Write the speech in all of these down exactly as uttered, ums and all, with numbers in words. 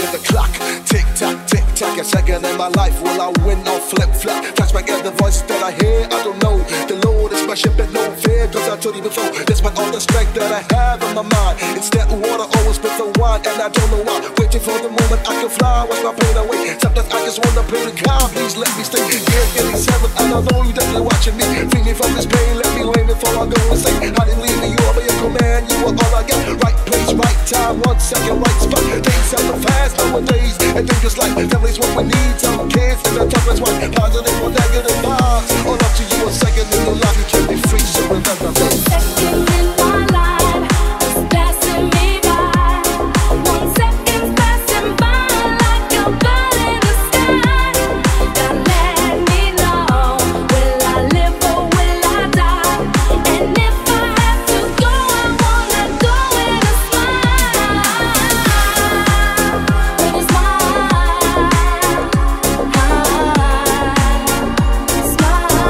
hear the clock. Tick tock, tick tock, a second in my life. Will I win or flip flop? Flashback at the voice that I hear, I don't know. The Lord is my ship and no fear, cause I told you before, despite all the strength that I have in my mind, instead water always been the wine, and I don't know why. Waiting for the moment I can fly, watch my pain away. Sometimes I just wanna play the card, please let me stay. Yeah, getting seven, and I know you definitely watching me. Free me from this pain, let me lay before I go insane. I didn't leave me, you are my command, you are all I got. Right place, right time, one second, right spot. Things happen fast nowadays, and things just like family's what we need. Some kids in the toughest one, positive or negative vibes. All up to you, a second in your life, you can be free, so remember this. Second in my life is passing me by. One second's passing by like a bird in the sky. God let me know, will I live or will I die? And if I have to go, I wanna go with a smile. With a smile, smile.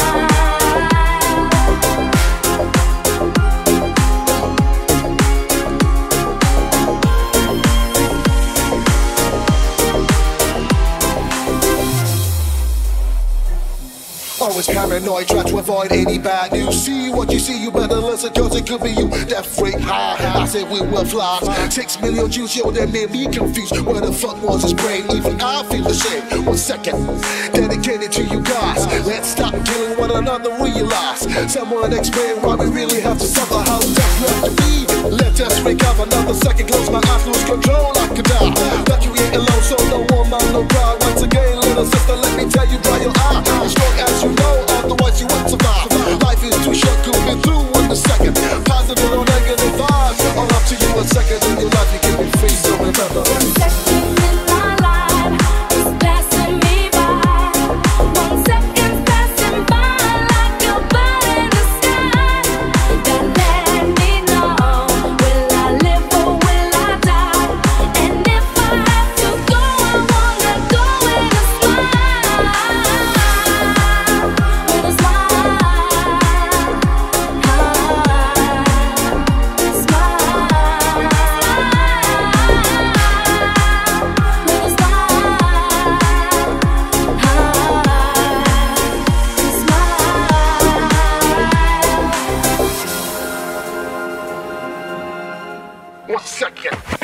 Always paranoid, try to avoid any bad news. See what you see, you better listen, cause it could be you. Death rate high, I said we will fly. Six million Jews, yo, that made me confused. Where the fuck was his brain? Even I feel the same. One second, dedicated to you guys. Let's stop killing one another, realize. Someone explain why we really have to suffer. How death left to be. Let us recover. Another second, close my eyes, lose control, I could die. But you ain't alone, so no woman, no cry. Once again, little sister, let me tell you, dry your eye. As strong as you know, otherwise you won't survive. Life is too short, could be through in a second. Positive or negative vibes, all up to you. A second in your life, you can be free, so remember. One second in my life is passing me by. One second's passing by like a bird in the sky. God let me know, will I live or will I die? And if I have to go, I wanna go with a smile. With a smile, One second.